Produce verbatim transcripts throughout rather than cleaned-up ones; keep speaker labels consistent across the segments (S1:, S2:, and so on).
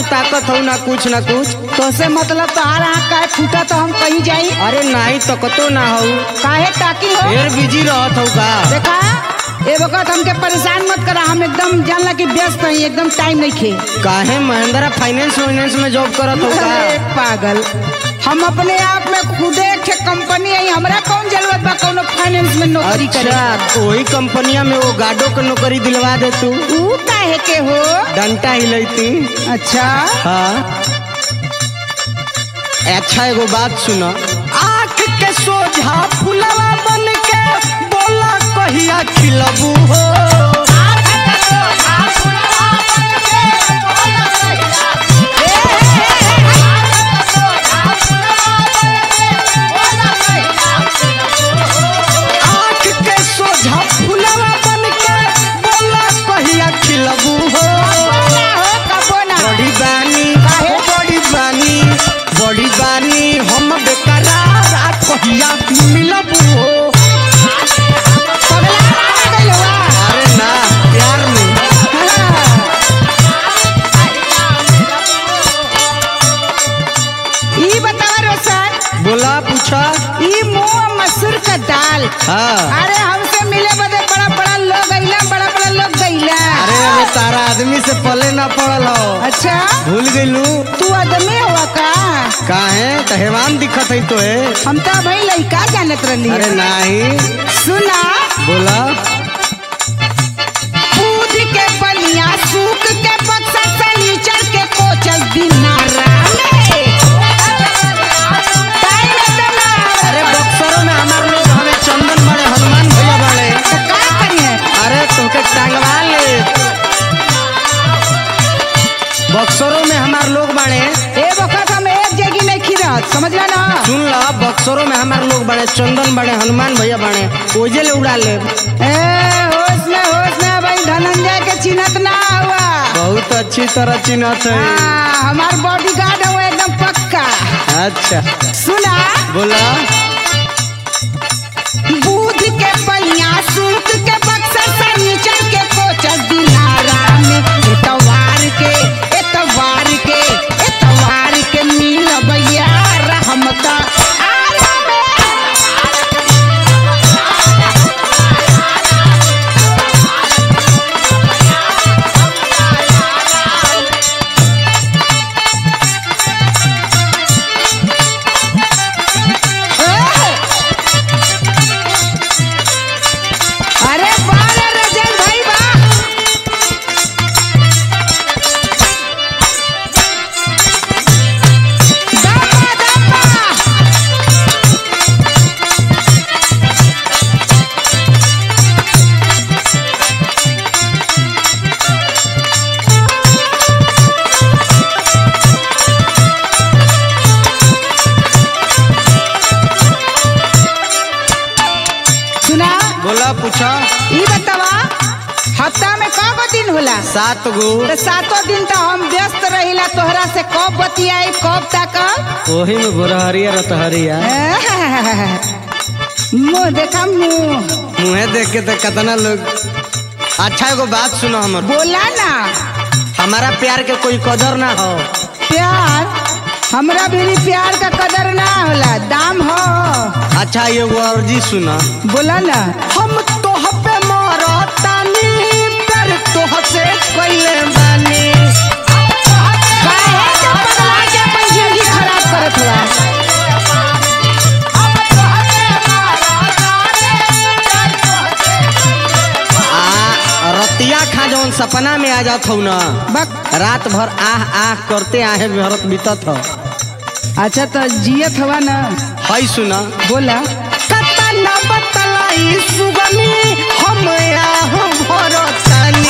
S1: ताकत हो ना कुछ ना कुछ।
S2: तो से मतलब तोहार आँख काहे फूटा तो हम कहीं जाई?
S1: अरे नहीं तकतो ना हो,
S2: काहे ताकि हो?
S1: ढेर बिजी रहत हो का।
S2: देखा ए वक्त हमके परेशान मत करा, हम एकदम जानला कि व्यस्त हई, एकदम टाइम नहीं खे।
S1: काहे महिंद्रा फाइनेंस फाइनेंस में जॉब करत हो का।
S2: अरे पागल, हम अपने आप में खुदे एक कंपनी है, हमरा कौन जरूरत बा कोनो फाइनेंस में नौकरी करे।
S1: अच्छा वही कंपनिया में वो गार्डो के नौकरी दिलवा दे तू।
S2: ऊ काहे के हो?
S1: डंटा हिलैती।
S2: अच्छा
S1: हाँ अच्छा एगो बात सुना, आँख के सोझा फुलवा बन के बोला कहिया खिलबू हो। आँख के सोझा फुलवा बन के बोला कहिया खिलबू हो। बड़ी बानी बड़ी बानी बड़ी बानी हम बेकरार कहिया मिलबू हो। अरे ना प्यार में।
S2: ई बतावा रोशन,
S1: बोला पूछा।
S2: ई मुंह मसूर का दाल,
S1: हाँ
S2: अरे हमसे मिले बदे बड़ा बड़ा लोग गईला, बड़ा बड़ा लोग गईला।
S1: अरे अबे तारा आदमी से पले ना पड़ल हो।
S2: अच्छा
S1: भूल गईलू।
S2: तू आदमी हुआ का?
S1: काहे तो हैवान दिखत है तो है।
S2: हम तो भाई लड़का जानत रहनी।
S1: अरे नहीं।
S2: सुना
S1: बोला
S2: दूध के बलिया सूख के बक्सा सनीचर के कोचस दिनारा में।
S1: अरे बक्सरों में हमारे लोग हमें चंदन बड़े हनुमान भैया बड़े।
S2: तो का करिए?
S1: अरे तुमके टांगवा ले। बक्सरों में हमारे लोग बड़े।
S2: ए वक्त हम एक जगह नहीं खिरत, समझला ना?
S1: सुन ला बक्सरों में हमारे लोग बड़े, चंदन बड़े हनुमान भैया बड़े, ओजे ले उड़ा ले।
S2: ए होश में होश में भाई, धनंजय के चिन्हत ना हुआ।
S1: बहुत अच्छी तरह चिन्हत है।
S2: हाँ, हमार बॉडीगार्ड है वो एकदम पक्का।
S1: अच्छा
S2: सुना
S1: बोला
S2: दूध के बलिया सूख के बक्सा सनीचर के कोचस दिनारा में। एतवार के एतवार के एतवार के मिल भैया रहमता आरा में। अरे बाल रजन भाई बा। दम्मा दम्मा। सुना
S1: बोला पूछा।
S2: ई बतावा हफ्ता में कब दिन होला?
S1: सात गो।
S2: तो सातों दिन तो हम व्यस्त रहिला, तोहरा से कब बतियाई कब तक?
S1: वही में गोरहरिया रतहरिया।
S2: मुँह देखा मुँह।
S1: मुँहे देख के तो कितना लोग। अच्छा एगो बात सुनो, हमर
S2: बोला ना।
S1: हमारा प्यार के कोई कदर ना हो।
S2: प्यार हमरा भी प्यार का कदर ना होला, दाम हो।
S1: अच्छा ये वो अर्जी सुना।
S2: बोला ना।
S1: हम तोह पे मरतानी प्यार तोह से कइले बानी।
S2: काहे के पगला के अपन जिंदगी खराब करत हुआ?
S1: आ रतिया खा जौन सपना में आ जात हो ना,
S2: बक
S1: रात भर आह आह करते आहे भरत बीतत हो।
S2: अच्छा तो जियत हवा ना।
S1: हई सुना।
S2: बोला
S1: कतना बतलाई सुगनी हम आह भरतानी।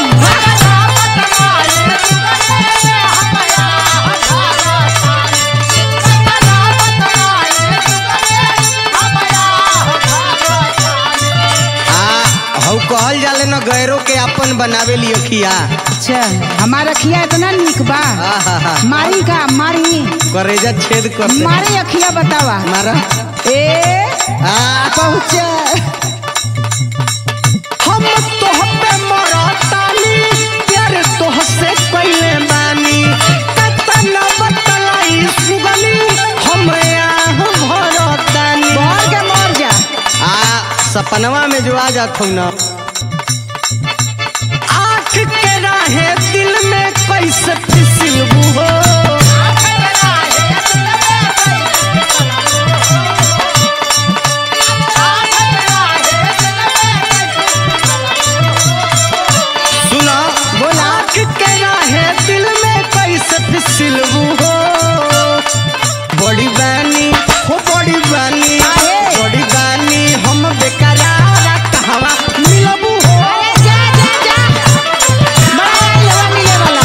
S1: कहल जाले न गैरों के अपन बनावे ली अखिया।
S2: अच्छा हमारा अखिया इतना निक बा। मारी का मारी
S1: करेजा छेद कर दे।
S2: मारी अखिया बतावा।
S1: मारा
S2: ए
S1: आ
S2: पहुंचा।
S1: हम तोह पे मरतानी प्यार तोह से कइले बानी। सपनवा में जो आ जात हूँ ना, आँख के राहे दिल में कैसे फिसलबू हो। सुना बोला, आँख के राहे दिल में कैसे फिसलबू हो। बड़ी बानी हो बड़ी बानी बड़ी बानी हम बेकरार कहवा मिलबू हो।
S2: अरे जा जा जा बड़ा लेवा मिले वाला।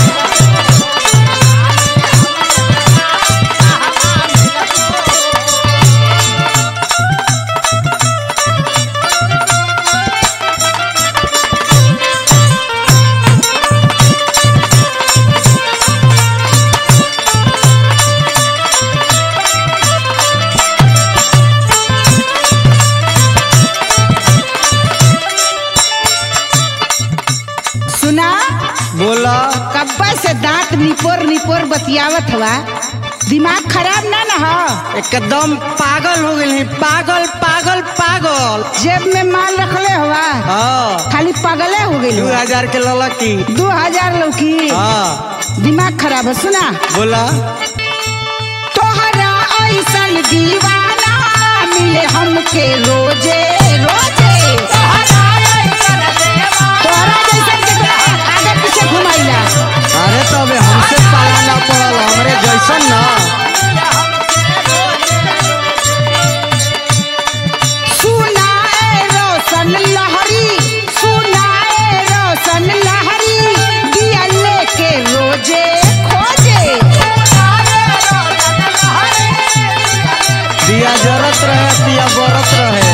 S2: सुना
S1: बोला
S2: कब्बा से दांत निपोर निपोर बतियावत हवा, दिमाग खराब ना ना हो।
S1: एकदम पागल हो गई, पागल पागल पागल।
S2: जेब में माल रखले हवा,
S1: हाँ
S2: खाली पागले हो गई।
S1: दो हजार के ललकी।
S2: दो हजार लौकी,
S1: हाँ
S2: दिमाग खराब है। सुना
S1: बोला,
S2: तोहरा ऐसन दीवाना मिले हमके रोजे रोजे। तोहरा जैसन केकरा आगे पीछे घुमाइला।
S1: अरे तो अबे हमसे पाला ना पड़ल, हमरे जैसन ना।
S2: सुनाए रोशन लहरी, सुनाए रोशन लहरी, दिया लेके रोजे खोजे।
S1: दिया जरत रहे, दिया बरत रहे।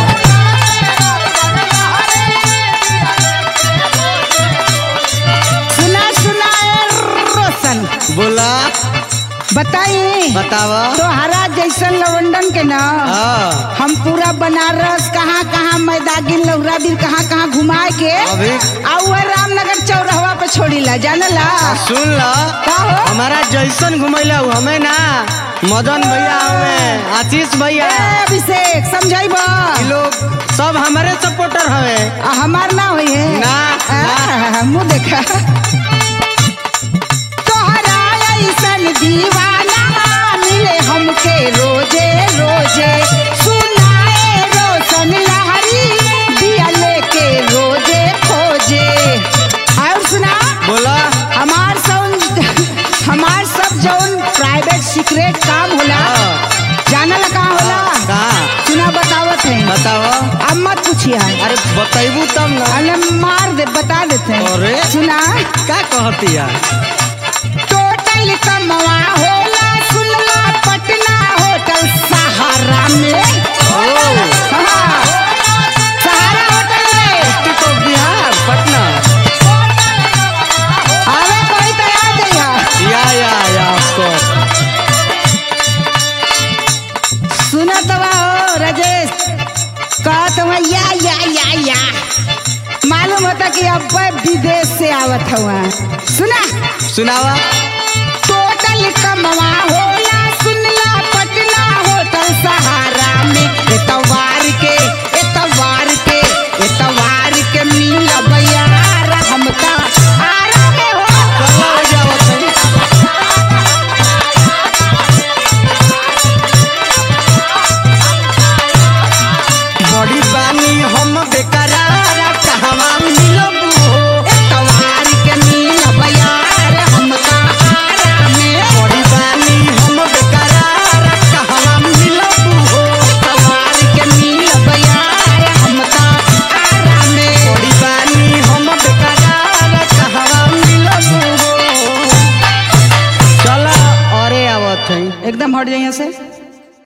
S2: सुना सुनाए रोशन
S1: बोला
S2: बताई,
S1: बतावा।
S2: तोहरा जैसन लवंडन के ना
S1: हाँ
S2: हम पूरा बनारस कहाँ कहाँ मैदागिन लौरादिन कहाँ कहाँ घुमा के
S1: अभी
S2: आउ रामनगर चौराहा पे छोड़ी ला, जानला।
S1: सुन ला,
S2: का हो?
S1: हमारा जैसन घुमैला हमें ना, मदन भैया हमें, आशीष भैया,
S2: ए, अभिषेक समझाइब,
S1: ये लोग सब हमारे सपोर्टर हवे।
S2: हमार ना हुई है
S1: ना,
S2: आ, मुँह देखा। तोहरा ऐसन दीवाना मिले हमके रोजे रोजे। सुनाए रोशन लहरी, दिया लेके रोजे खोजे। और सुना
S1: बोला
S2: हमार सब हमार सब जौन प्राइवेट सीक्रेट काम होला,
S1: हाँ।
S2: जानल का होला।
S1: कहाँ
S2: सुना बतावत है,
S1: बतावा।
S2: अब मत पूछिए।
S1: अरे बताइबू तब ना।
S2: अरे मार दे, बता देते हैं।
S1: अरे
S2: सुना
S1: क्या कहती है?
S2: टोटल कमवा होला, सुनला पटना होटल सहारा में।
S1: ओ
S2: हाँ, सहारा होटल में
S1: तो बिहार पटना।
S2: आवे कोई तो आ जाइए।
S1: या या या आपको
S2: सुना तवा हो राजेश, कहा तवा या या या या मालूम होता कि अब विदेश से आवत हुआ। सुना
S1: सुनावा।
S2: टोटल कमवा होला, सुनला पटना होटल सहारा में। एतवार के एतवार के एतवार के मिलब यार हमका आरा में हो।
S1: कल्ला हो जावत है। बड़ी बानी हम बेकरार कहवा मिलबू हो।
S2: एतवार के मिलब यार हमका आरा में।
S1: बड़ी बानी हम बेकरार कहवा मिलबू हो।
S2: एतवार के मिलब यार हमका आरा में।
S1: बड़ी बानी हम बेकरार कहवा मिलबू हो। चला अरे आवत है।
S2: एकदम हट जाइए से।